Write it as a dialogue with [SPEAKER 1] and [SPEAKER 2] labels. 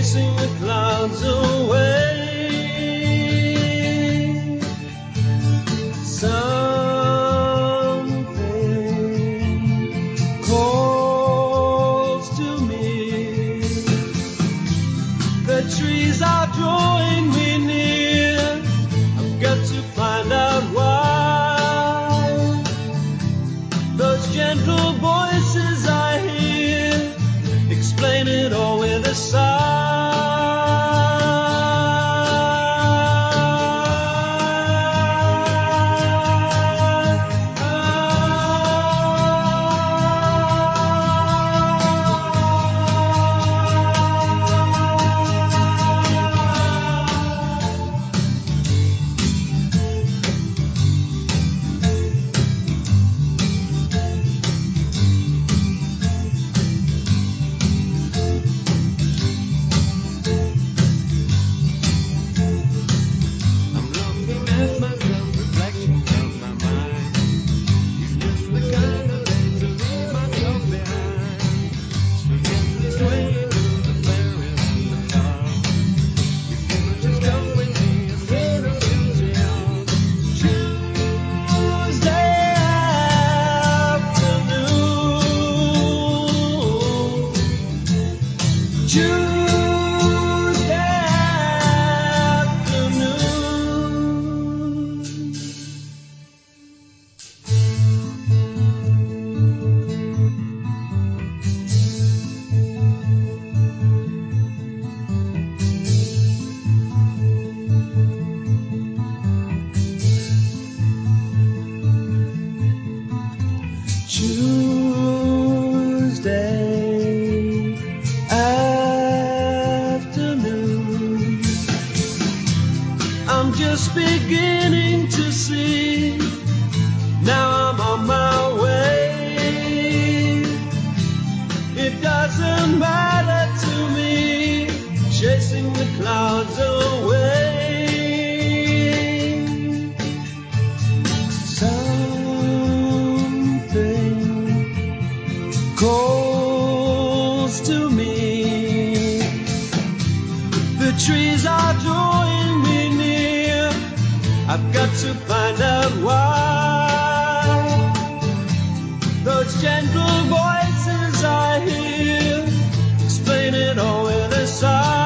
[SPEAKER 1] chasing the clouds away. Something calls to me. The trees are drawing me near. I've got to find out why. Those gentle voices I hear explain it all with a sigh. Tuesday afternoon, I'm just beginning to see. Now I'm on my way. It doesn't matter to me, chasing the clouds away. Calls to me. The trees are drawing me near. I've got to find out why. Those gentle voices I hear explain it all with a sigh.